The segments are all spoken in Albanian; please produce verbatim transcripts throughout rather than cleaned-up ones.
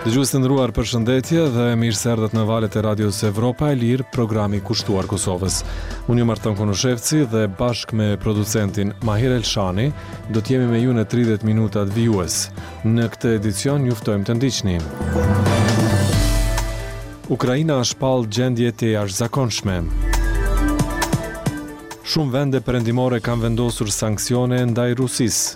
Dëgjues të nderuar, përshëndetje dhe mirë se erdhët në valët e Radios Evropa e Lirë, programi kushtuar Kosovës. Unë jam Arton Konoshevci dhe bashkë me producentin Mahir Elshani do të jemi me ju në tridhjetë minutat vijues. Në këtë edicion ju ftojmë të ndiqni. Ukraina shpall gjendje të jashtëzakonshme. Shumë vende perëndimore kanë vendosur sanksione ndaj Rusisë.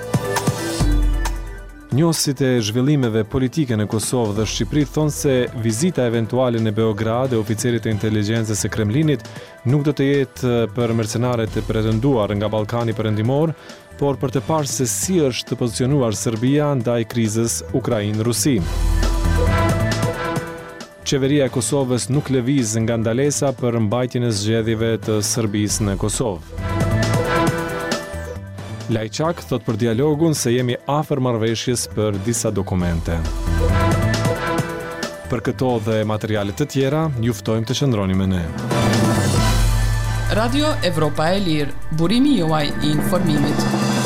Njohësit e zhvillimeve politike në Kosovë dhe Shqipëri thonë se vizita eventuale në Beograd e oficerit të inteligjencës së Kremlinit nuk do të jetë për mercenarët e pretenduar nga Ballkani Perëndimor, por për të parë se si është të pozicionuar Serbia ndaj krizës Ukrainë-Rusi. Qeveria e Kosovës nuk lëviz nga ndalesa për mbajtjen e zgjedhjeve të Serbisë në Kosovë. Lajçak thot për dialogun se jemi afër marrëveshjes për disa dokumente. Për këto dhe materiale të tjera, ju ftojmë të qëndroni me ne. Radio Evropa e Lirë, burimi juaj i informimit.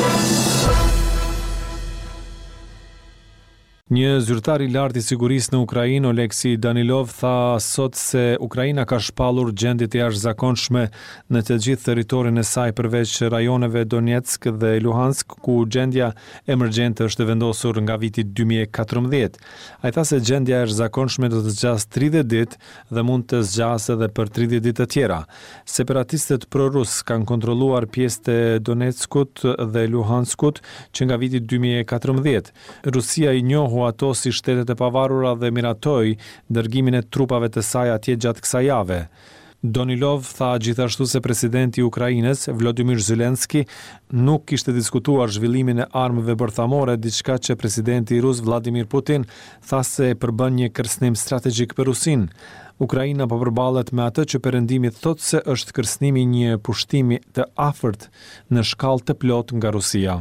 Një zyrtar i lartë i sigurisë në Ukrainë, Oleksi Danilov, tha sot se Ukraina ka shpallur gjendje të jashtëzakonshme në të gjithë territorin e saj përveç rajoneve Donetsk dhe Luhansk, ku gjendja emergjente është vendosur nga viti dy mijë e katërmbëdhjetë. Ai tha se gjendja e jashtëzakonshme do të zgjasë tridhjetë ditë dhe mund të zgjasë edhe për tridhjetë ditë të tjera. Separatistët prorus kanë kontrolluar pjesë të Donetskut dhe Luhanskut që nga viti dy mijë e katërmbëdhjetë. Rusia i njohu ato si shtetet e pavarura dhe miratoi dërgimin e trupave të saj atje gjatë kësaj jave. Danilov tha gjithashtu se presidenti i Ukrainës, Volodymyr Zelensky, nuk kishte diskutuar zhvillimin e armëve bërthamore, diçka që presidenti rus Vladimir Putin tha se përbën një kërcënim strategjik për Rusinë. Ukraina po përballet me atë që perëndimi thotë se është kërcënimi një pushtimi të afërt në shkallë të plotë nga Rusia.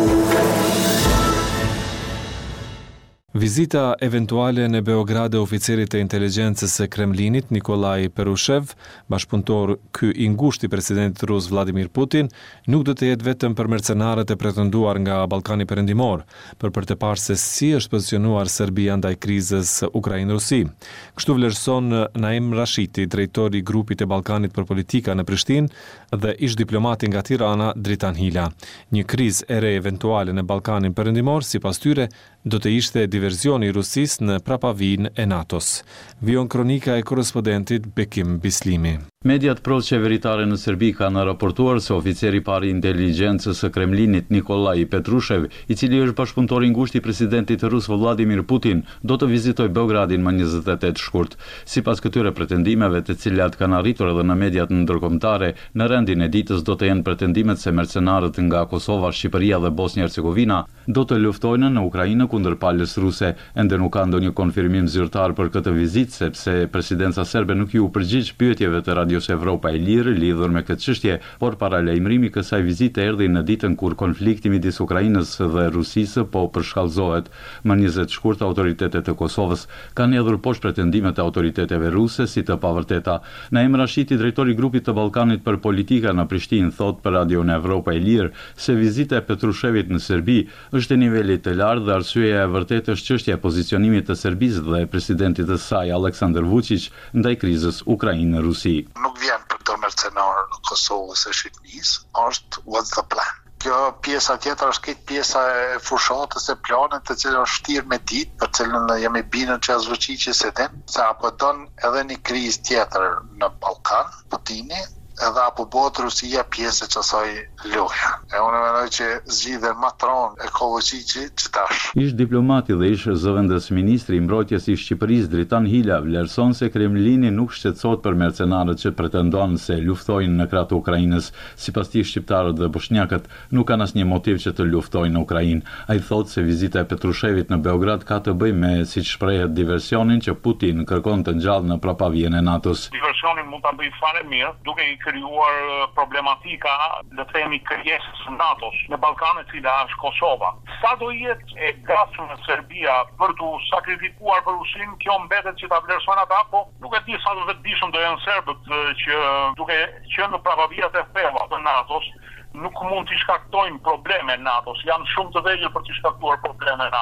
Vizita eventuale në Beograd e oficerit të inteligjencës së Kremlinit, Nikolaj Perushev, bashkëpunëtor ky i ngushtë i presidentit rus Vladimir Putin, nuk do të jetë vetëm për mercenarët e pretenduar nga Ballkani Perëndimor, por për të parë se si është pozicionuar Serbia ndaj krizës Ukrainë-Rusi. Kështu vlerëson Naim Rashiti, drejtori i grupit e Ballkanit për politika në Prishtinë dhe ish diplomati nga Tirana, Dritan Hila. Një krizë e re eventuale në Ballkanin Perëndimor, sipas tyre, do të ishte diverzioni i Rusisë në prapavijën e NATO-s. Vion kronika e korrespondentit Bekim Bislimi. Mediat pro-qeveritare në Serbi kanë raportuar se oficeri i parë i inteligjencës së Kremlinit, Nikolaj Petrushev, i cili është bashkëpunëtor i ngushtë i presidentit rus Vladimir Putin, do të vizitojë Beogradin më njëzet e tetë shkurt. Sipas këtyre pretendimeve, të cilat kanë arritur edhe në mediat ndërkombëtare, në rendin e ditës do të jenë pretendimet se mercenarët nga Kosova, Shqipëria dhe Bosnjë-Hercegovina do të luftojnë në Ukrainë kundër palës ruse. Ende nuk ka ndonjë konfirmim zyrtar për këtë vizitë, sepse presidenca serbe nuk ju përgjigj pyetjeve të Radios Evropa e Lirë lidhur me këtë çështje, por paralajmërimi kësaj vizite erdhi në ditën kur konflikti midis Ukrainës dhe Rusisë po përshkallëzohet. Më njëzet shkurt, autoritetet e Kosovës kanë hedhur poshtë pretendimet e autoriteteve ruse si të pavërteta. Naim Rashiti, drejtori i grupit të Ballkanit për politika në Prishtinë, thot për Radion Evropa e Lirë se vizita e Petrushevit në Serbi është e nivelit të lartë dhe arsyeja e vërtetë është çështja e pozicionimit të Serbisë dhe presidentit të saj Aleksandar Vučić ndaj krizës Ukrainë-Rusi. Nuk vjen për të mercenar në Kosovës e Shqipërisë, është what's the plan. Kjo pjesa tjetër është këtë pjesa e fushatës e planit të cilën është shtirë me ditë, për cilën jemi bindur që as Vučići se din, se apo don edhe një krizë tjetër në Ballkan, Putini, edhe apo bëhet Rusia pjesë e kësaj loje. E unë mendoj që zgjidhjen më tron e Vučići që tash. Ish diplomati dhe ish zëvendës ministri i mbrojtjes i Shqipërisë Dritan Hila vlerëson se Kremlini nuk shqetësohet për mercenarët që pretendojnë se luftojnë në krah të Ukrainës. Sipas tij, shqiptarët dhe bosnjakët nuk kanë asnjë motiv që të luftojnë në Ukrainë. Ai thotë se vizita e Petrushevit në Beograd ka të bëjë me, siç shprehet, diversionin që Putin kërkon të ngjallë në prapavijën e NATO-s. Diversionin mund ta bëj fare mirë, duke i krijuar problematika, le të themi, krijesës së NATO-s në Ballkanë, e cila është Kosova. Sa do jetë e gatshme Serbia për të sakrifikuar për Rusinë, kjo mbetet që ta vlerësojnë ata, po nuk e di sa të vetëdijshëm do jenë serbët që duke qenë në prapavijat e thella të NATO-s, nuk mund të shkaktojnë probleme NATO-s, janë shumë të vegjël për të shkaktuar probleme NATO.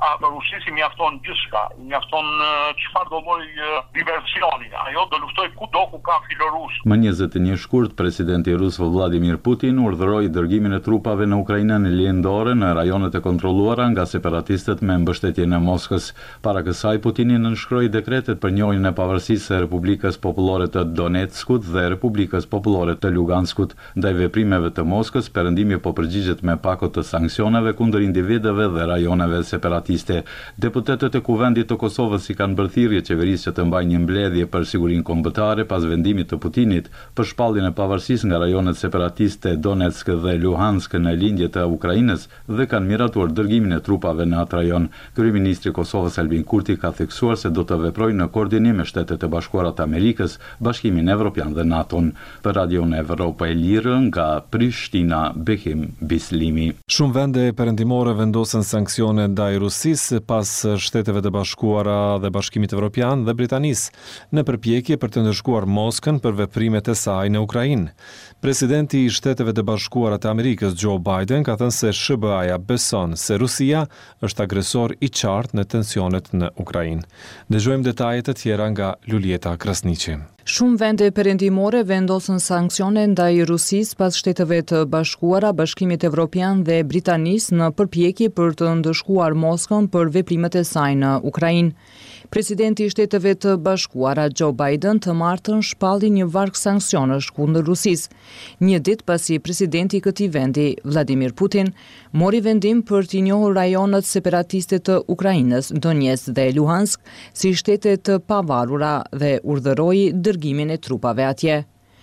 a Rusisi mjafton gjithçka, mjafton çfarë do lloj diversioni. Ajo do luftoj kudo ku ka filorus. Më njëzet e një shkurt, presidenti rus Vladimir Putin urdhëroi dërgimin e trupave në Ukrainën lindore në rajonet e kontrolluara nga separatistët me mbështetjen e Moskës. Para kësaj Putini nënshkroi dekretet për njohjen e pavarësisë së Republikës Popullore të Donetskut dhe Republikës Popullore të Luganskut. Ndaj veprimeve të Moskës, Perëndimi po përgjigjet me pakot të sanksioneve kundër individëve dhe rajoneve separatiste. Deputetët e Kuvendit të Kosovës i kanë bërë thirrje qeverisë që të mbajë një mbledhje për sigurinë kombëtare pas vendimit të Putinit për shpalljen e pavarësisë nga rajonet separatiste Donetsk dhe Luhansk në lindje të Ukrainës dhe kanë miratuar dërgimin e trupave në atë rajon. Kryeministri i Kosovës Albin Kurti ka theksuar se do të veprojë në koordinim me Shtetet e Bashkuara të Amerikës, Bashkimin Evropian dhe NATO-n. Për Radion Evropa e Lirë nga Prishtina, Behim Bislimi. Shumë vende perëndimore vendosen sanksione ndaj Rusisë pas Shteteve të Bashkuara dhe Bashkimit Evropian dhe Britanisë në përpjekje për të ndëshkuar Moskën për veprimet e saj në Ukrainë. Presidenti i Shteteve të Bashkuara të Amerikës Joe Biden ka thënë se S B A-ja beson se Rusia është agresor i qartë në tensionet në Ukrainë. Dëgjojmë detajet e tjera nga Lulieta Krasniqi. Shumë vende perëndimore vendosën sanksione ndaj Rusisë pas Shteteve të Bashkuara, Bashkimit Evropian dhe Britanisë në përpjekje për të ndëshkuar Moskën për veprimet e saj në Ukrainë. Presidenti i Shteteve të Bashkuara Joe Biden të martën shpalli një varg sanksionesh kundër Rusisë, një ditë pasi presidenti i këtij vendi, Vladimir Putin, mori vendim për t'i njohur rajonet separatiste të Ukrainës, Donetsk dhe Luhansk, si shtete të pavarura dhe urdhëroi dërgimin e trupave atje.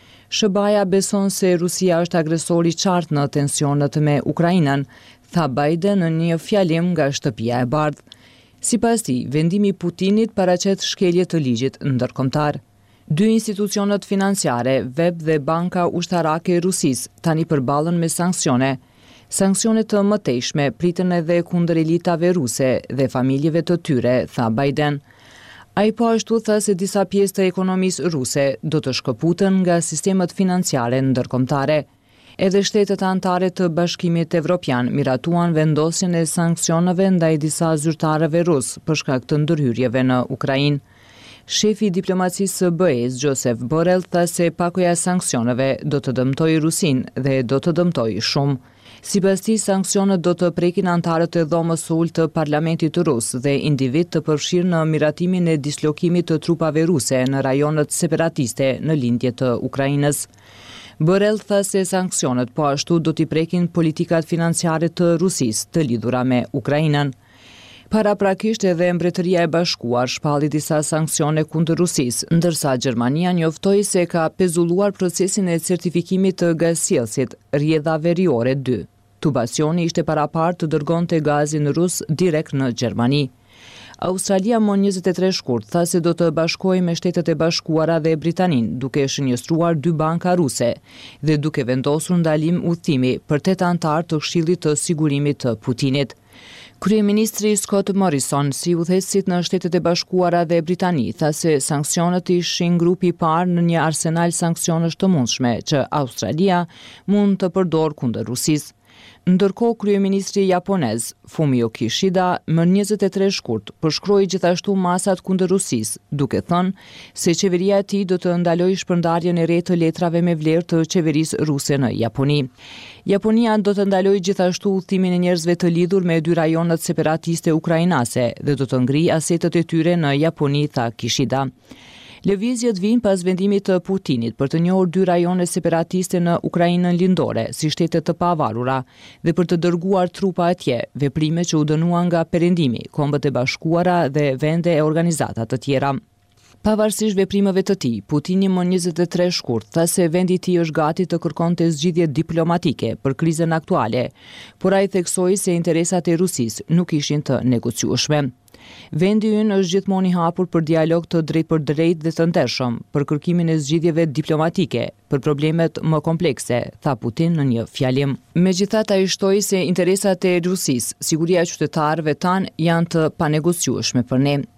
S B A-ja beson se Rusia është agresor i qartë në tensionet me Ukrainën, tha Biden në një fjalim nga Shtëpia e Bardhë. Sipas tij, vendimi i Putinit paraqet shkelje të ligjit ndërkombëtar. Dy institucionet financiare, V E B dhe Banka Ushtarake e Rusisë, tani përballen me sanksione. Sanksionet të mëtejshme priten edhe kundër elitave ruse dhe familjeve të tyre, tha Biden. Ai po ashtu tha se disa pjesë të ekonomisë ruse do të shkëputen nga sistemet financiare ndërkombëtare. Edhe shtetet anëtare të Bashkimit Evropian miratuan vendosjen e sanksioneve ndaj disa zyrtarëve rus për shkak të ndërhyrjeve në Ukrainë. Shefi i diplomacisë së B E-s, Joseph Borrell, tha se pakoja e sanksioneve do të dëmtojë Rusinë dhe do të dëmtojë shumë. Sipas tij, sanksionet do të prekin anëtarët e dhomës së ulët të parlamentit rus dhe individ të përfshirë në miratimin e dislokimit të trupave ruse në rajonet separatiste në lindje të Ukrainës. Borrell tha se sanksionet po ashtu do t'i prekin politikat financiare të Rusisë të lidhura me Ukrainën. Paraprakisht edhe Mbretëria e Bashkuar shpalli disa sanksione kundër Rusisë, ndërsa Gjermania njoftoi se ka pezulluar procesin e certifikimit të gazsjellësit rrjedha veriore dy. Tubacioni ishte parapar të dërgonte gazin rus direkt në Gjermani. Australia më njëzet e tre shkurt tha se do të bashkojë me Shtetet e Bashkuara dhe Britaninë, duke shënjestruar dy banka ruse dhe duke vendosur ndalim udhëtimi për tetë anëtar të Këshillit të Sigurimit të Putinit. Kryeministri Scott Morrison, si udhëheqësit në Shtetet e Bashkuara dhe Britani, tha se sanksionet ishin grupi i parë në një arsenal sanksionesh të mundshme që Australia mund të përdorë kundër Rusisë. Ndërkohë, kryeministri japonez Fumio Kishida më njëzet e tre shkurt përshkroi gjithashtu masat kundër Rusisë, duke thënë se qeveria e tij do të ndalojë shpërndarjen e re të letrave me vlerë të qeverisë ruse në Japoni. Japonia do të ndalojë gjithashtu udhëtimin e njerëzve të lidhur me dy rajonet separatiste ukrainase dhe do të ngrijë asetet e tyre në Japoni, tha Kishida. Lëvizjet vijnë pas vendimit të Putinit për të njohur dy rajone separatiste në Ukrainën lindore si shtete të pavarura dhe për të dërguar trupa atje, veprime që u dënuan nga Perëndimi, Kombët e Bashkuara dhe vende e organizata të tjera. Pavarësisht veprimeve të tij, Putini më njëzet e tre shkurt tha se vendi i tij është gati të kërkonte zgjidhje diplomatike për krizën aktuale, por ai theksoi se interesat e Rusisë nuk ishin të negociueshme. Vendi ynë është gjithmonë i hapur për dialog të drejtpërdrejtë dhe të ndershëm, për kërkimin e zgjidhjeve diplomatike për problemet më komplekse, tha Putin në një fjalim. Megjithatë, ai shtoi se interesat e Rusisë, siguria e qytetarëve tanë janë të panegociueshme për ne.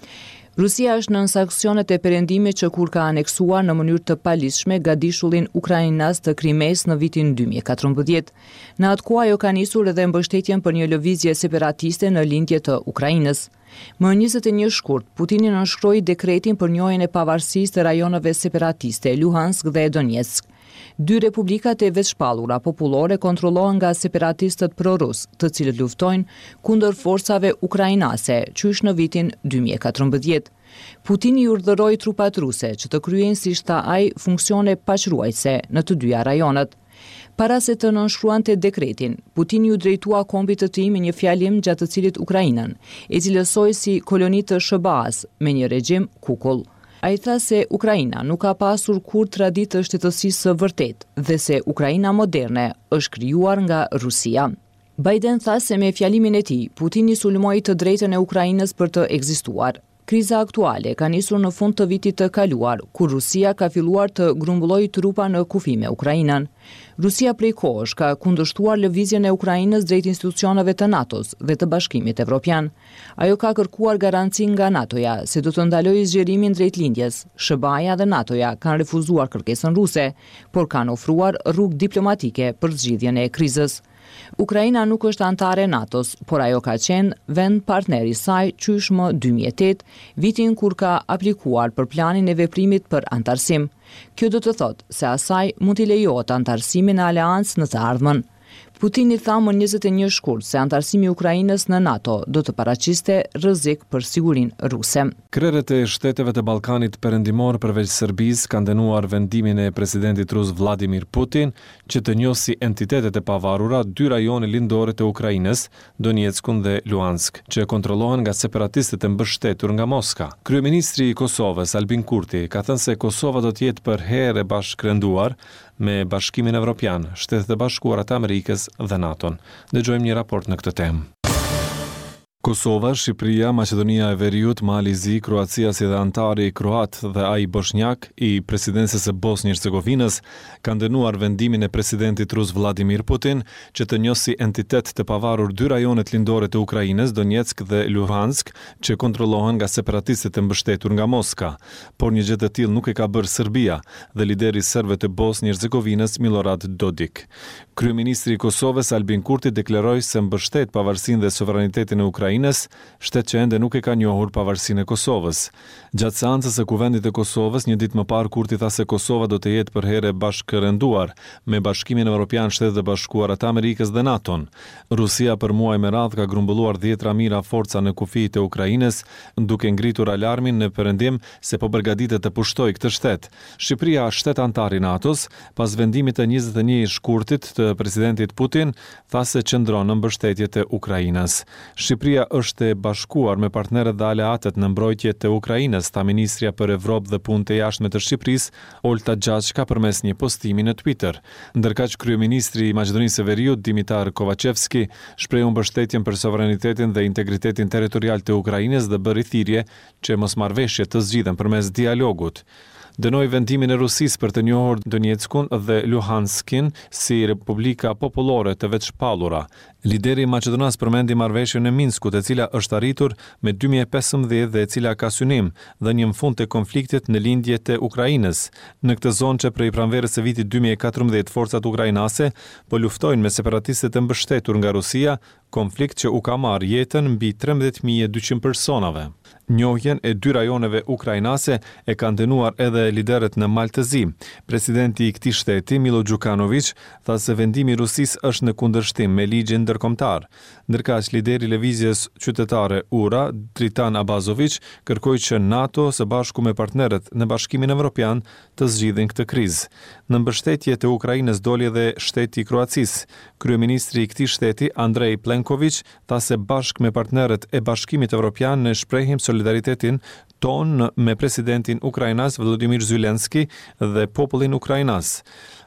Rusia është nën sanksionet e perëndimit që kur ka aneksuar në mënyrë të paligjshme gadishullin ukrainas të Krimes në vitin dy mijë e katërmbëdhjetë. Në atë kohë ajo ka nisur edhe mbështetjen për një lëvizje separatiste në lindje të Ukrainës. Më njëzet e një shkurt, Putini nënshkroi dekretin për njojën e pavarësisë të rajoneve separatiste Luhansk dhe Donetsk. Dy republikat e vetshpallura popullore kontrollohen nga separatistët pro-rus, të cilët luftojnë kundër forcave ukrainase, qysh në vitin dy mijë e katërmbëdhjetë. Putini urdhëroi trupat ruse që të kryejnë, siç tha ai, funksione paqruajtëse në të dyja rajonet. Para se të nënshkruante dekretin, Putini u drejtua kombit të tij me një fjalim gjatë të cilit Ukrainën e cilësoi si koloni të S B A-s me një regjim kukull. Ai tha se Ukraina nuk ka pasur kur traditë të shtetësisë së vërtet dhe se Ukraina moderne është krijuar nga Rusia. Biden tha se me fjalimin e tij, Putini sulmoi të drejtën e Ukrainës për të ekzistuar. Kriza aktuale ka nisur në fund të vitit të kaluar, kur Rusia ka filluar të grumbullojë trupa në kufi me Ukrainën. Rusia prej kohësh ka kundërshtuar lëvizjen e Ukrainës drejt institucioneve të NATO-s dhe të Bashkimit Evropian. Ajo ka kërkuar garanci nga NATO-ja se do të ndalojë zgjerimin drejt lindjes. S B A-ja dhe NATO-ja kanë refuzuar kërkesën ruse, por kanë ofruar rrugë diplomatike për zgjidhjen e krizës. Ukraina nuk është antare e NATO-s, por ajo ka qenë vend partner i saj qysh më dy mijë e tetë, vitin kur ka aplikuar për planin e veprimit për antarësim. Kjo do të thotë se asaj mund t'i lejohet antarësimi në aleancë në të ardhmen. Putini tha më njëzet e një shkurt se antarësimi i Ukrainës në NATO do të paraqiste rrezik për sigurinë ruse. Krerët e shteteve të Ballkanit Perëndimor përveç Serbisë kanë dënuar vendimin e presidentit rus Vladimir Putin që të njohë si entitetet e pavarura dy rajone lindore të Ukrainës, Donetskun dhe Luhansk, që kontrollohen nga separatistët e mbështetur nga Moska. Kryeministri i Kosovës Albin Kurti ka thënë se Kosova do të jetë për herë e bashkërenduar me Bashkimin Evropian, Shtetet e Bashkuara të Amerikës dhe NATO-n. Dëgjojmë një raport në këtë temë. Kosova, Shqipëria, Maqedonia e Veriut, Malizi, Kroacia si dhe antari kroat dhe ai bosnjak i presidencës së Bosnjë Hercegovinës kanë dënuar vendimin e presidentit rus Vladimir Putin që të njohë si entitet të pavarur dy rajonet lindore të Ukrainës, Donetsk dhe Luhansk, që kontrollohen nga separatistët e mbështetur nga Moska. Por një gjë të tillë nuk e ka bërë Serbia dhe lideri serbe të Bosnjë Hercegovinës Milorad Dodik. Kryeministri i Kosovës Albin Kurti deklaroi se mbështet pavarësinë dhe sovranitetin e Ukrainës, shtet që ende nuk e ka njohur pavarësinë e Kosovës. Gjatë seancës së Kuvendit të Kosovës, një ditë më parë Kurti tha se Kosova do të jetë për herë bashkërenduar me Bashkimin Evropian, Shtetet e Bashkuara të Amerikës dhe NATO-n. Rusia për muaj me radhë ka grumbulluar dhjetra mijëra forca në kufi të Ukrainës, duke ngritur alarmin në perëndim se po përgatitet të pushtojë këtë shtet. Shqipëria, shtet antar i NATO-s, pas vendimit të njëzet e një shkurtit të presidentit Putin, tha se qëndron në mbështetje të Ukrainës. Shqipëria është e bashkuar me partnerët dhe aleatët në mbrojtje të Ukrainës, tha ministrja për Evropë dhe Punë të Jashtme të Shqipërisë, Olta Gjashka, përmes një postimi në Twitter. Ndërkaq kryeministri i Maqedonisë së Veriut, Dimitar Kovacevski, shprehu mbështetjen për sovranitetin dhe integritetin territorial të Ukrainës dhe bëri thirrje që mosmarrëveshjet të zgjidhen përmes dialogut. Dënoi vendimin e Rusisë për të njohur Donetskun dhe Luhanskin si Republika Popullore të Vetshpallura. Lideri i Maqedonisë përmendi marrëveshjen e Minskut, e cila është arritur me dy mijë e pesëmbëdhjetë dhe e cila ka synim dhe një fund të konfliktit në lindje të Ukrainës. Në këtë zonë që prej pranverës së vitit dy mijë e katërmbëdhjetë forcat ukrainase po luftojnë me separatistët e mbështetur nga Rusia, konflikt që u ka marrë jetën mbi trembëdhjetë mijë e dyqind personave. Njohjen e dy rajoneve ukrainase e kanë dënuar edhe liderët në Maltëzi. Presidenti i këtij shteti, Milo Đukanović, tha se vendimi i Rusisë është në kundërshtim me ligjin ndërkombëtar. Ndërkaq lideri i lëvizjes qytetare U R A, Dritan Abazović, kërkoi që NATO së bashku me partnerët në Bashkimin Evropian të zgjidhin këtë krizë. Në mbështetje të Ukrainës doli edhe shteti i Kroacisë. Kryeministri i këtij shteti, Andrej Plenković, tha se bashkë me partnerët e Bashkimit Evropian ne shprehim solidaritetin ton me presidentin ukrainas Volodymyr Zelensky dhe popullin ukrainas.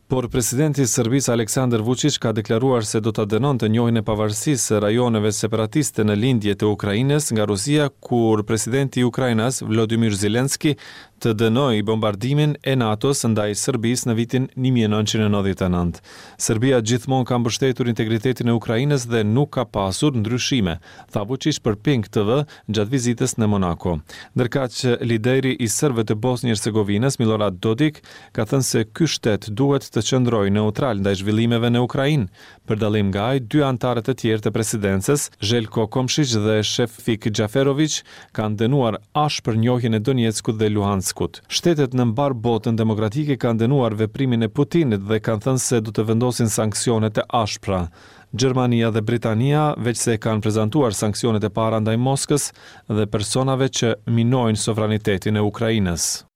Por presidenti i Serbisë Aleksandar Vučić ka deklaruar se do ta dënonte njohjen e pavarësisë së rajoneve separatiste në lindje të Ukrainës nga Rusia, kur presidenti i Ukrainës Volodymyr Zelensky të dënoi bombardimin e NATO-s ndaj Serbisë në vitin një mijë e nëntëqind e nëntëdhjetë e nëntë. Serbia gjithmonë ka mbështetur integritetin e Ukrainës dhe nuk ka pasur ndryshime, tha Vučić për Pink T V gjatë vizitës në Monako. Ndërkaq lideri i serbëve të Bosnjë-Hercegovinës Milorad Dodik ka thënë se ky shtet duhet të qëndrojë neutral ndaj zhvillimeve në Ukrainë. Për dallim nga ai, dy anëtarët e tjerë të presidencës, Željko Komšić dhe Šefik Xhaferović, kanë dënuar ashpër njohjen e Donjeckut dhe Luhanskut. Shtetet në mbar botën demokratike kanë dënuar veprimin e Putinit dhe kanë thënë se do të vendosin sanksionet e ashpra. Gjermania dhe Britania veç se kanë prezantuar sanksionet e para ndaj Moskës dhe personave që minojnë sovranitetin e Ukrainës.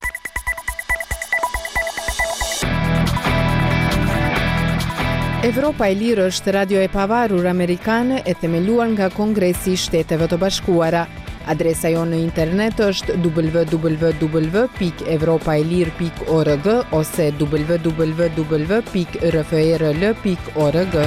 Evropa e Lirë është radio e pavarur amerikane e themeluar nga Kongresi i Shteteve të Bashkuara. Adresa jonë në internet është w w w pikë evropaelir pikë org ose w w w pikë r f r l pikë org.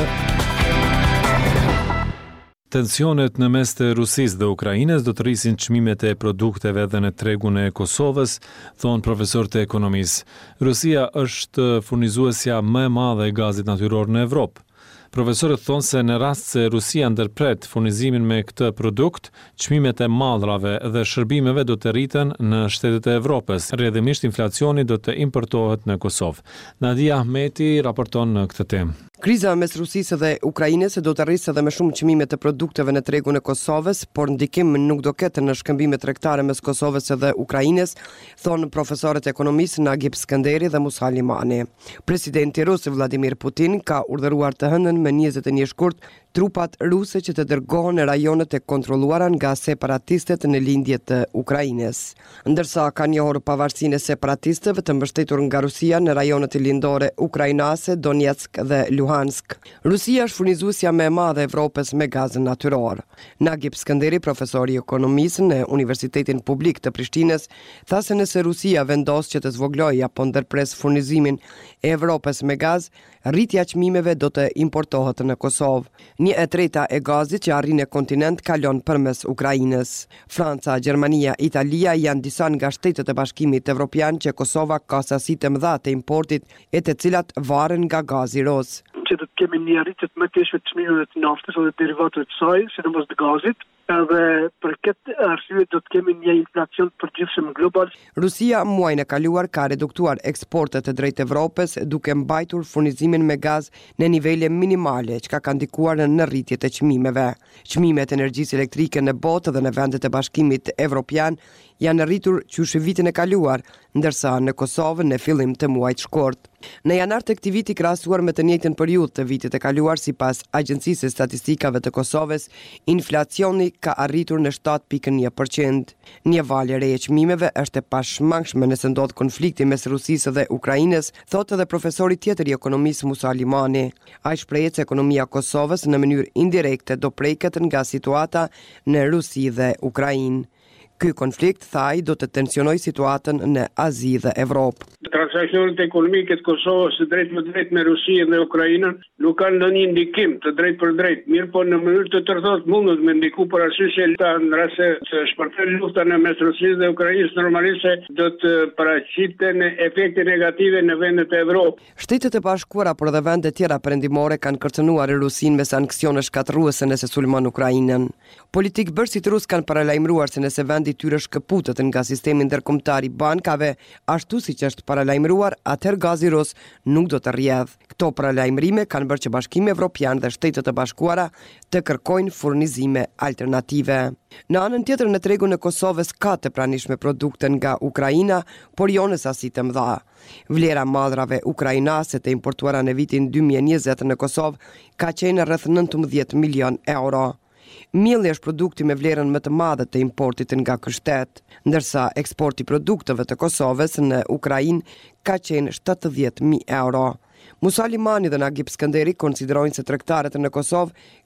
Tensionet në mes të Rusisë dhe Ukrainës do të rrisin çmimet e produkteve edhe në tregun e Kosovës, thon profesorët e ekonomisë. Rusia është furnizuesja më e madhe e gazit natyror në Evropë. Profesorët thonë se në rast se Rusia ndërpret furnizimin me këtë produkt, çmimet e mallrave dhe shërbimeve do të rriten në shtetet e Evropës. Rrjedhimisht inflacioni do të importohet në Kosovë. Nadia Ahmeti raporton në këtë temë. Kriza mes Rusisë dhe Ukrainës do të rrisë edhe më shumë çmimet e produkteve në tregun e Kosovës, por ndikim nuk do ketë në shkëmbimet tregtare mes Kosovës dhe Ukrainës, thonë profesorët ekonomisë Nagib Skënderi dhe Musa Limani. Presidenti rus Vladimir Putin ka urdhëruar të hënën me njëzet e një shkurt trupat ruse që të dërgohen në rajonet e kontrolluara nga separatistët në lindje të Ukrainës. Ndërsa ka njohur pavarësinë e separatistëve të mbështetur nga Rusia në rajonet lindore ukrainase, Donetsk dhe Luhansk. Rusia është furnizuesja më e madhe e Evropës me gaz natyror. Nagib Skënderi, profesor i ekonomisë në Universitetin Publik të Prishtinës, tha se nëse Rusia vendos që të zvoglojë apo ndërpres furnizimin e Evropës me gaz, rritja çmimeve do të importohet në Kosovë. Një e treta e gazit që arrin në kontinent kalon përmes Ukrainës. Franca, Gjermania, Italia janë disa nga shtetet e Bashkimit Evropian që Kosova ka sasi të mëdha të importit e të cilat varen nga gazi rus. Që do të kemi një arritje të mëtejshme të çmimeve të naftës dhe derivateve të saj, sidomos të gazit. Edhe për këtë arsye do të kemi një inflacion përgjithshëm global. Rusia muajin e kaluar ka reduktuar eksportet e drejt Evropës duke mbajtur furnizimin me gaz në nivele minimale, çka ka ndikuar në rritje të çmimeve. Çmimet e energjisë elektrike në botë dhe në vendet e Bashkimit Evropian janë rritur qysh vitin e kaluar, ndërsa në Kosovë në fillim të muajit shkort. Në janar të këtij viti krahasuar me të njëjtën periudhë të vitit e kaluar, sipas Agjencisë së Statistikave të Kosovës, inflacioni ka arritur në shtatë pikë një përqind. Një valë e re e çmimeve është e pashmangshme nëse ndodh konflikti mes Rusisë dhe Ukrainës, thotë edhe profesori tjetër i ekonomisë Musa Limani. Ai shprehet se ekonomia e Kosovës në mënyrë indirekte do preket nga situata në Rusi dhe Ukrainë. Ky konflikt, thaj, do të tensionoj situatën në Azi dhe Evropë. Transaksionet ekonomike të Kosovës së drejt më drejt me Rusinë dhe Ukrainën nuk kanë ndonjë ndikim të drejt për drejt, mirë po në mënyrë të tërthot mundet me ndiku për arsye se në rast se shpërthen lufta në mes Rusisë dhe Ukrainës, normalisht do të paraqiten efekte negative në vendet e Evropës. Shtetet e Bashkuara por edhe vende tjera perëndimore kanë kërcënuar Rusinë me sanksione shkatërruese nëse sulmon Ukrainën. Politik bërësit rus kanë paralajmëruar se nëse vendi tyre shkëputet nga sistemi ndërkombëtar i bankave, ashtu siç është paralajmëruar, atëherë gazi rus nuk do të rrjedhë. Këto paralajmërime kanë bërë që Bashkimi Evropian dhe Shtetet e Bashkuara të kërkojnë furnizime alternative. Në anën tjetër, në tregun e Kosovës ka të pranishme produkte nga Ukraina, por jo në sasi të mëdha. Vlera mallrave ukrainase të importuara në vitin dy mijë e njëzet në Kosovë ka qenë rreth nëntëmbëdhjetë milion euro. Mielli është produkti me vlerën më të madhe të importit nga ky shtet, ndërsa eksporti i produkteve të Kosovës në Ukrainë ka qenë shtatëdhjetë mijë euro. Musa Limani dhe Nagib Skënderi konsiderojnë se tregtarët në Kosovë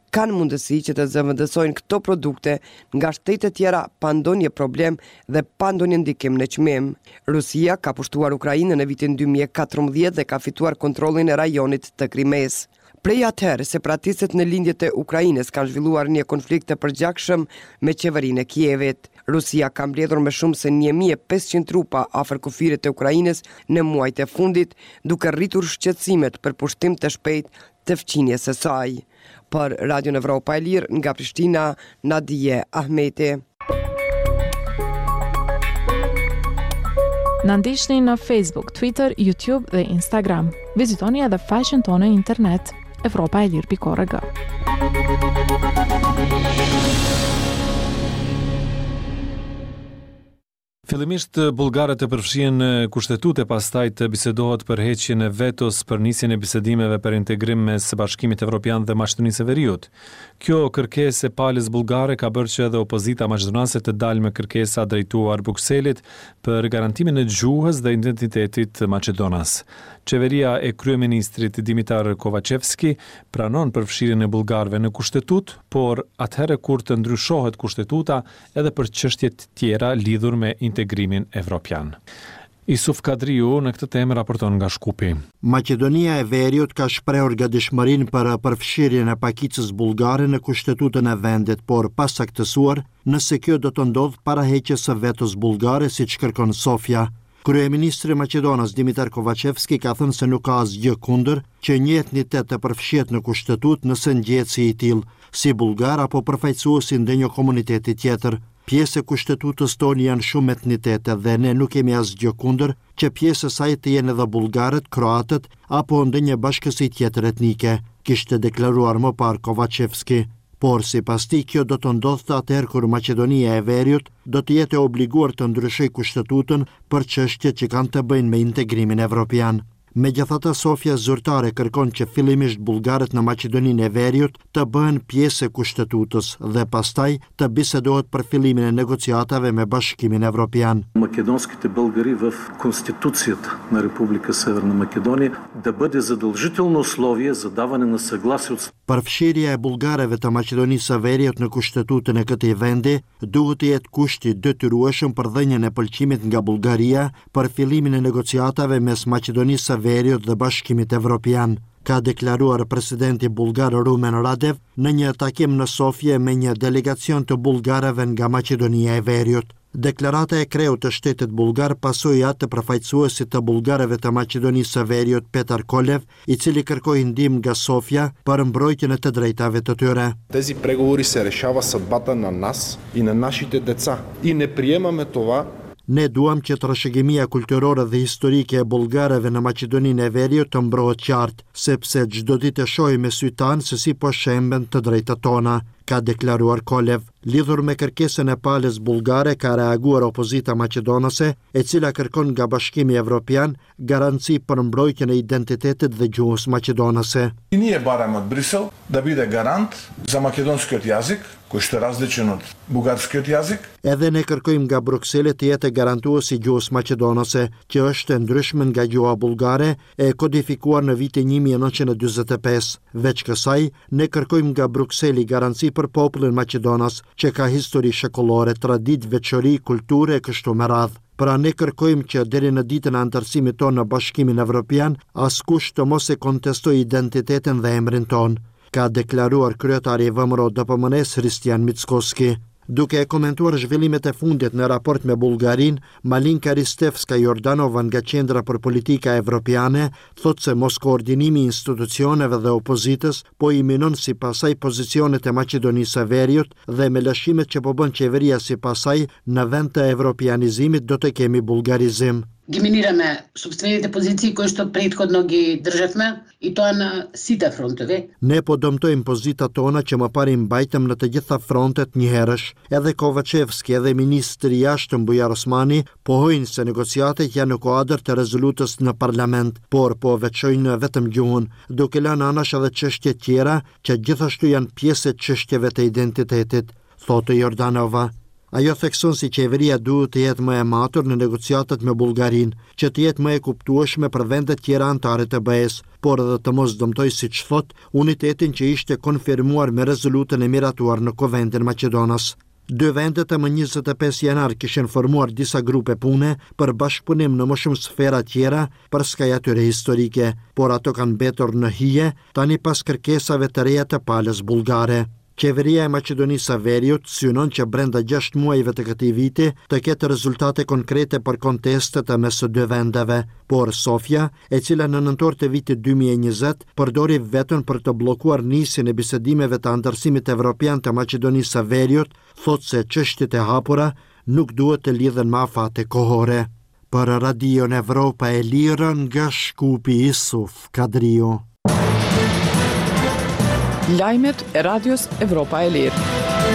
kanë mundësi që të zëvendësojnë këto produkte nga shtete tjera pa ndonjë problem dhe pa ndonjë ndikim në çmim. Rusia ka pushtuar Ukrainën në vitin dy mijë e katërmbëdhjetë dhe ka fituar kontrollin e rajonit të Krimes. Prej atëherë, separatistët në lindjet e Ukrainës kanë zhvilluar një konflikt të përgjakshëm me qeverinë e Kievit. Rusia ka mbledhur më shumë se një mijë e pesëqind trupa afër kufirit të Ukrainës në muajt e fundit, duke rritur shqetësimet për pushtim të shpejtë të fqinjes së saj. Për Radio Evropa e Lirë nga Prishtina, Nadije Ahmeti. Na ndiqni në Facebook, Twitter, YouTube dhe Instagram. Vizitoni edhe faqen tonë internet evropa e lirë pikë org. Fillimisht bullgarët e përfshihen në kushtetut e pastaj të bisedohet për heqjen e vetos për nisjen e bisedimeve për integrim mes Bashkimit Evropian dhe Maqedonisë së Veriut. Kjo kërkesë e palës bullgare ka bërë që edhe opozita maqedonase të dalë me kërkesa drejtuar Brukselit për garantimin e gjuhës dhe identitetit maqedonas. Qeveria e kryeministrit Dimitar Kovacevski pranon përfshirjen e bullgarëve në kushtetut, por atëherë kur të ndryshohet kushtetuta edhe për çështjet tjera lidhur me integrimin evropian. Isuf Kadriu në këtë temë raporton nga Shkupi. Maqedonia e Veriut ka shprehur gatishmërinë për përfshirjen e pakicës bullgare në kushtetutën e vendit, por pa saktësuar nëse kjo do të ndodhë para heqjes së vetos bullgare siç kërkon Sofia. Kryeministri i Maqedonisë Dimitar Kovacevski ka thënë se nuk ka asgjë kundër që një etnitet të përfshihet në kushtetut nëse ngjehet si i tillë, si bullgar apo përfaqësuesi ndonjë komuniteti tjetër. Pjesë e kushtetutës tonë janë shumë etnitete dhe ne nuk kemi asgjë kundër që pjesë e saj të jenë edhe bullgarët, kroatët apo ndonjë bashkësi tjetër etnike, kishte deklaruar më parë Kovacevski. Por si pas ti kjo do të ndodhte atëherë kur Maqedonia e Veriut do të jetë e obliguar të ndryshojë kushtetutën për çështjet që kanë të bëjnë me integrimin evropian. Megjithatë, Sofia zyrtare kërkon që fillimisht bullgarët në Maqedoninë e Veriut të bëhen pjesë e kushtetutos dhe pastaj të bisedohet për fillimin e negociatave me Bashkimin Evropian. Македонските българи в Конституцията на Република Северна Македония да бъде задължително условие за даване на съгласие от Përfshirja e bullgarëve të Maqedonisë së Veriut në kushtetutën e këtij vendi duhet të jetë kusht i detyrueshëm për dhënien e pëlqimit nga Bullgaria për fillimin e negociatave mes Maqedonisë së Veriut dhe Bashkimit Evropian, ka deklaruar presidenti bullgar Rumen Radev në një takim në Sofje me një delegacion të bullgarëve nga Maqedonia e Veriut. Deklarata e kreu të shtetit bullgar pasoi atë të përfaqësuesit të bullgarëve të Maqedonisë së Veriut Petar Kolev, i cili kërkoi ndihmë nga Sofia për mbrojtjen e të drejtave të tyre. Тези преговори се решава съдбата на нас и на нашите деца. И не приемаме това. Ne duam që trashëgimia kulturore dhe historike e bullgarëve në Maqedoninë e Veriut të mbrohet qartë, sepse çdo ditë e shohim me sy tanë se si po shemben të drejtat tona, ka deklaruar Kolev. Lidhur me kërkesën e palës bullgare ka reaguar opozita maqedonase, e cila kërkon nga Bashkimi Evropian garanci për mbrojtjen e identitetit dhe gjuhës maqedonase. И ние бараме от Брюксел да биде гарант за македонскиот јазик, кој што е различен од бугарскиот јазик. Edhe ne kërkojmë nga Brukseli të jetë garantues i gjuhës maqedonase, që është e ndryshme nga gjuha bullgare e kodifikuar në vitin një mijë e nëntëqind e dyzet e pesë. Veç kësaj, ne kërkojmë nga Brukseli garanci për popullin maqedonas, që ka histori shekullore, traditë, veçori, kulture e kështu me radhë. Pra ne kërkojmë që deri në ditën e antarësimit tonë në Bashkimin Evropian, askush të mos e kontestoj identitetin dhe emrin tonë, ka deklaruar kryetari i V M R O D P M N-s Hristijan Mickoski. Duke e komentuar zhvillimet e fundit në raport me Bullgarin, Malinka Ristevska Jordanova nga Qendra për Politika Evropiane thot se mos koordinimi i institucioneve dhe opozitës po i minon si pasaj pozicionet e Maqedonisë së Veriut dhe me lëshimet që po bën qeveria si pasaj në vend të evropianizimit do të kemi bullgarizim. Ги минираме собствените позиции кои што претходно ги држевме и тоа на сите фронтови. Ne po dëmtojmë pozitat tona që më parë mbajtëm në të gjitha frontet njëherësh. Edhe Kovacevski edhe ministri i jashtëm Bujar Osmani pohojnë se negociatet janë në kuadër të rezolutës në parlament, por po veçojnë vetëm gjuhën, duke lënë anash edhe çështje tjera që gjithashtu janë pjesë e çështjeve të identitetit, thotë Jordanova. Ajo thekson si qeveria duhet të jetë më e matur në negociatat me Bullgarinë, që të jetë më e kuptueshme për vendet tjera anëtare të B E-s, por edhe të mos dëmtoj, siç thot, unitetin që ishte konfirmuar me rezolutën e miratuar në Kuvendin Maqedonas. Dy vendet e më njëzet e pesë janar kishin formuar disa grupe pune për bashkëpunim në më shumë sfera tjera për skaj atyre historike, por ato kanë mbetur në hije tani pas kërkesave të reja të palës bullgare. Qeveria e Maqedonisë së Veriut synon që brenda gjashtë muajve të këtij viti të ketë rezultate konkrete për kontestet e mes së dy vendeve, por Sofia, e cila në nëntor të vitit dy mijë e njëzet përdori vetën për të bllokuar nisjen e bisedimeve të anëtarësimit evropian të Maqedonisë së Veriut, thot se çështjet e hapura nuk duhet të lidhen me afate kohore. Për Radion Evropa e Lirë nga Shkupi Isuf Kadriu. Lajmet e Radios Evropa e Lirë.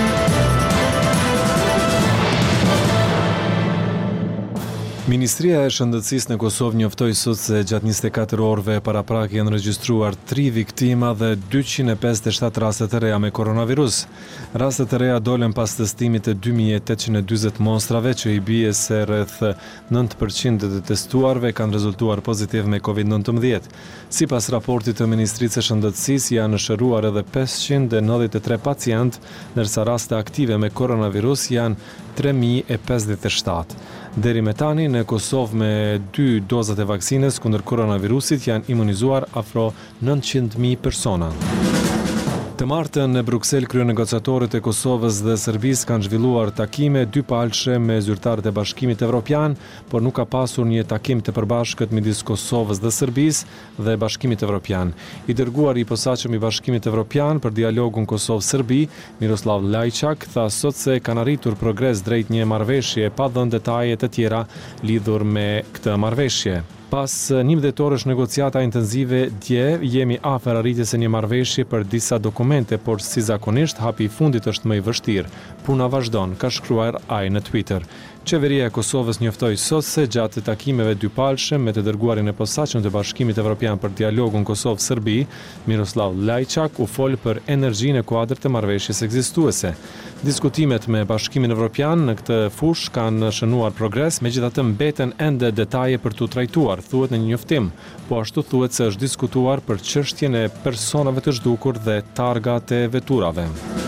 Ministria e Shëndetësisë në Kosovë njoftoi sot se gjatë njëzet e katër orëve paraprak janë regjistruar tre viktima dhe dyqind e pesëdhjetë e shtatë raste të reja me koronavirus. Rastet të reja dolen pas testimit të dy mijë e tetëqind e dyzet mostrave, që i bie se rreth nëntë përqind të testuarve kanë rezultuar pozitiv me covid nëntëmbëdhjetë. Sipas raportit të Ministrisë së Shëndetësisë janë shëruar edhe pesëqind e nëntëdhjetë e tre pacient, ndërsa raste aktive me koronavirus janë tre mijë e pesëdhjetë e shtatë. Deri me tani në Kosovë me dy dozat e vaksinës kundër koronavirusit janë imunizuar afro nëntëqind mijë persona. Të martën në Bruksel, kryenegociatorët e Kosovës dhe Serbisë kanë zhvilluar takime dypalëshe me zyrtarët e Bashkimit Evropian, por nuk ka pasur një takim të përbashkët midis Kosovës dhe Serbisë dhe Bashkimit Evropian. I dërguari i posaçëm i Bashkimit Evropian për dialogun Kosovë-Serbi, Miroslav Lajçak, tha sot se kanë arritur progres drejt një marrëveshje pa dhënë detaje të tjera lidhur me këtë marrëveshje. Pas njëmbëdhjetë orësh negociata intenzive, dje jemi afër arritjes së një marrëveshje për disa dokumente, por si zakonisht hapi i fundit është më i vështirë. Puna vazhdon, ka shkruar ai në Twitter. Qeveria e Kosovës njoftoi sot se gjatë takimeve dypalëshe me të dërguarin e posaçëm të Bashkimit Evropian për dialogun Kosovë-Serbi, Miroslav Lajçak u fol për energjinë e kuadrit të marrëveshjes ekzistuese. Diskutimet me Bashkimin Evropian në këtë fushë kanë shënuar progres, megjithatë mbeten ende detaje për tu trajtuar, thuhet në një njoftim, po ashtu thuhet se është diskutuar për çështjen e personave të zhdukur dhe targat e veturave.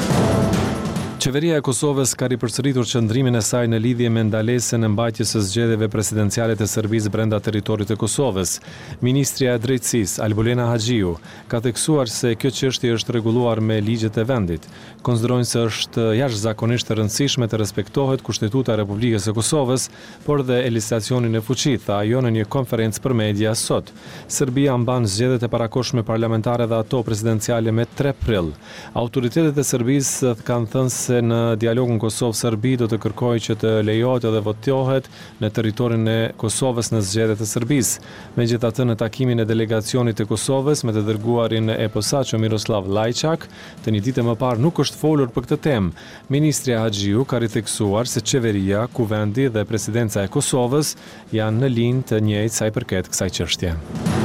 Qeveria e Kosovës ka ripërsëritur qëndrimin e saj në lidhje me ndalesën e mbajtjes së zgjedhjeve presidenciale të Serbisë brenda territorit të Kosovës. Ministria e Drejtësisë, Albulena Haxhiu, ka theksuar se kjo çështje është rregulluar me ligjet e vendit. Konsiderojnë se është jashtëzakonisht e rëndësishme të respektohet Kushtetuta e Republikës së Kosovës, por dhe legislacionin e fuqit, tha ajo në një konferencë për media sot. Serbia mban zgjedhjet e parakohshme parlamentare dhe ato presidenciale me tre prill. Autoritetet e Serbisë kanë thënë se në dialogun Kosovë-Serbi do të kërkojë që të lejohet edhe votohet në territorin e Kosovës në zgjedhjet e Serbisë. Megjithatë, në takimin e delegacionit të Kosovës me të dërguarin e posaçëm Miroslav Lajçak, të një ditë më parë nuk është folur për këtë temë. Ministri Haxhiu ka ritheksuar se qeveria, kuvendi dhe presidenca e Kosovës janë në linjë të njëjtë sa i përket kësaj çështje.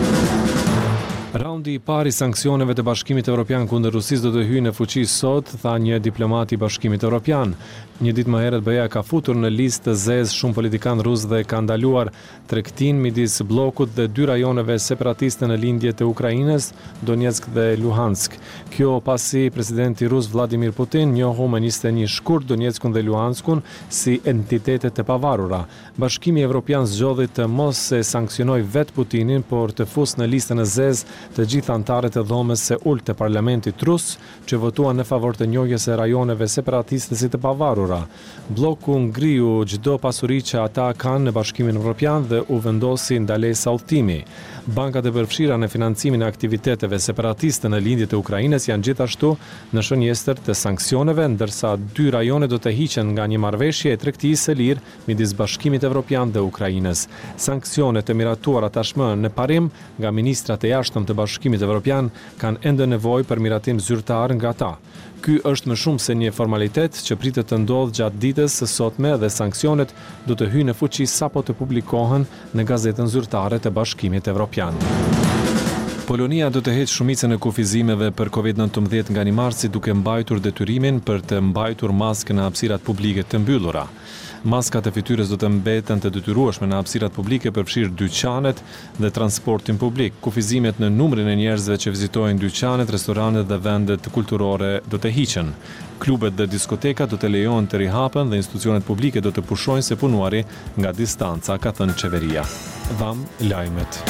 Raundi i parë i sanksioneve të Bashkimit Evropian kundër Rusisë do të hyjë në fuqi sot, tha një diplomat i Bashkimit Evropian. Një ditë më herët B E A ka futur në listë të zezë shumë politikan rus dhe ka ndaluar tregtin midis bllokut dhe dy rajoneve separatiste në lindje të Ukrainës, Donetsk dhe Luhansk. Kjo pasi presidenti rus Vladimir Putin njohu më njëzet e një shkurt Donetskun dhe Luhanskun si entitete të pavarura. Bashkimi Evropian zgjodhi të mos e sanksionoj vet Putinin, por të fusë në listën e zezë të gjithë anëtarët e dhomës së ulët të parlamentit rus që votuan në favor të njohjes së rajoneve separatiste si të pavarura. Bloku ngriu çdo pasuri që ata kanë në Bashkimin Evropian dhe u vendosi ndalesa udhtimi. Bankat e përfshira në financimin e aktiviteteve separatiste në lindje të Ukrainës janë gjithashtu në shënjestër të sanksioneve, ndërsa dy rajone do të hiqen nga një marrëveshje e tregtisë së lirë midis Bashkimit Evropian dhe Ukrainës. Sanksionet e miratuara tashmë në parim nga ministrat e jashtëm të Bashkimit Evropian kanë ende nevojë për miratim zyrtar nga ta. Ky është më shumë se një formalitet që pritet të ndodhë gjatë ditës së sotme dhe sanksionet do të hyjnë në fuqi sapo të publikohen në gazetën zyrtare të Bashkimit Evropian. Polonia do të heqë shumicën e kufizimeve për kovid nëntëmbëdhjetë nga një marsi duke mbajtur detyrimin për të mbajtur maskën në hapësirat publike të mbyllura. Maskat e fytyrës do të mbeten të detyrueshme në hapësirat publike përfshirë dyqanet dhe transportin publik. Kufizimet në numrin e njerëzve që vizitojnë dyqanet, restoranet dhe vendet kulturore do të hiqen. Klubet dhe diskotekat do të lejohen të rihapen dhe institucionet publike do të pushojnë se punuari nga distanca, ka thënë qeveria. Dham lajmet.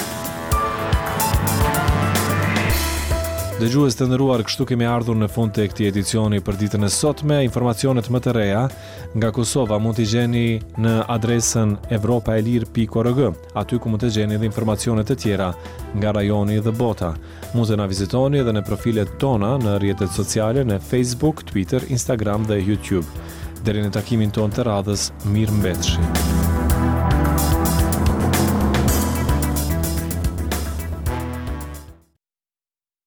Dëgjues të nderuar, kështu kemi ardhur në fund të këtij edicioni për ditën e sotme. Informacionet më të reja nga Kosova mund t'i gjeni në adresën evropaelir pikë org. Aty ku mund të gjeni edhe informacionet të tjera nga rajoni dhe bota. Mund të na vizitoni edhe në profilet tona në rrjetet sociale në Facebook, Twitter, Instagram dhe YouTube. Deri në takimin ton të radhës, mirëmbëjtje.